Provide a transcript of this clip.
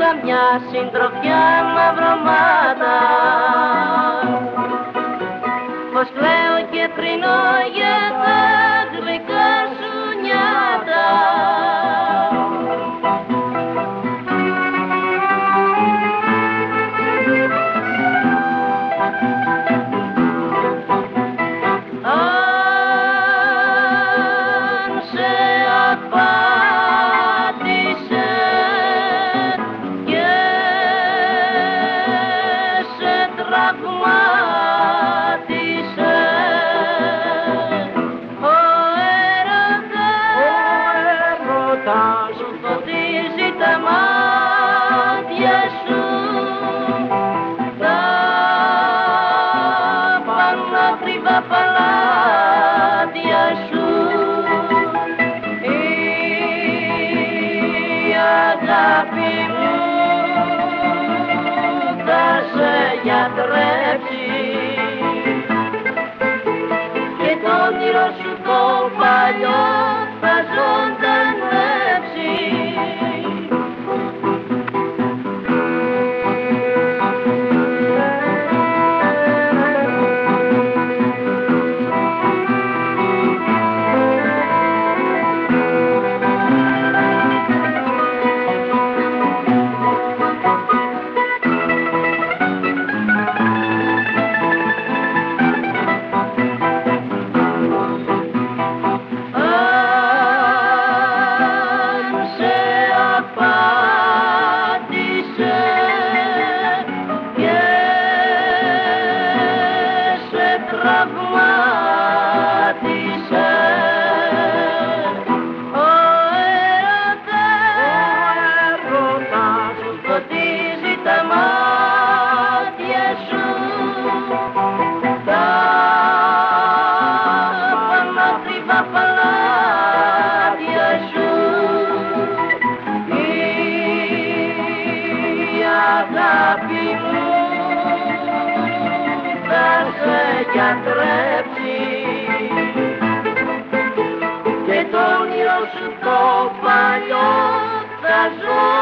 καμιά συντροφιά μαυρωμάτα. Πως κλαίω και θρηνώ για τα γλυκά σου νιάτα. Αν σε απάτησε και σε τραυμάτισε ο έρωτας σου φωτίζει τα μάτια σου, τα πανάκριβα παλάτια σου. Η αγάπη μου θα σε γιατρέψει και το όνειρο σου το παλιό θα ζωντανέψει. Τραυμάτισε ο έρωτας σου φωτίζει τα μάτια σου, τα πανάκριβα παλάτια σου. Η αγάπη μου θα σε γιατρέψει και το όνειρο σου το παλιό θα ζω.